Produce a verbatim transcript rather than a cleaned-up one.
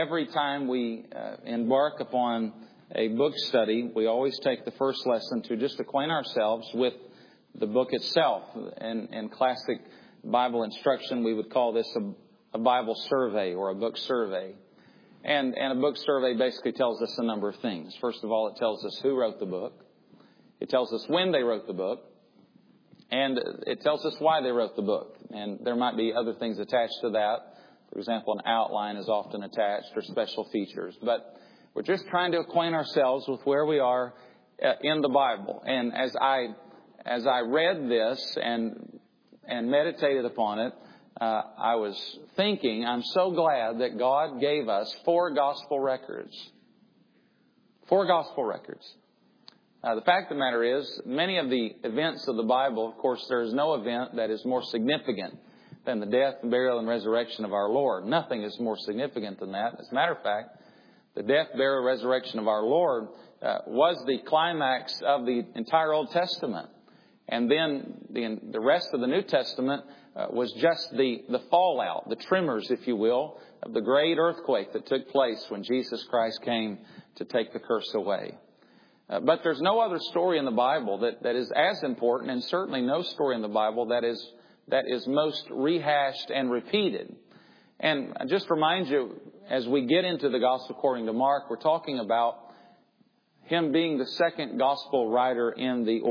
every time we uh, embark upon a book study, we always take the first lesson to just acquaint ourselves with the book itself. In, in classic Bible instruction, we would call this a, a Bible survey or a book survey. And, and a book survey basically tells us a number of things. First of all, it tells us who wrote the book. It tells us when they wrote the book. And it tells us why they wrote the book. And there might be other things attached to that. For example, an outline is often attached or special features. But we're just trying to acquaint ourselves with where we are in the Bible. And as I as I read this and and meditated upon it, uh, I was thinking, I'm so glad that God gave us four gospel records. Four gospel records. Uh, the fact of the matter is, many of the events of the Bible, of course, there is no event that is more significant than the death, burial, and resurrection of our Lord. Nothing is more significant than that. As a matter of fact, the death, burial, resurrection of our Lord uh, was the climax of the entire Old Testament. And then the, the rest of the New Testament uh, was just the, the fallout, the tremors, if you will, of the great earthquake that took place when Jesus Christ came to take the curse away. Uh, but there's no other story in the Bible that, that is as important, and certainly no story in the Bible that is that is most rehashed and repeated. And I just remind you, as we get into the Gospel according to Mark, we're talking about him being the second gospel writer in the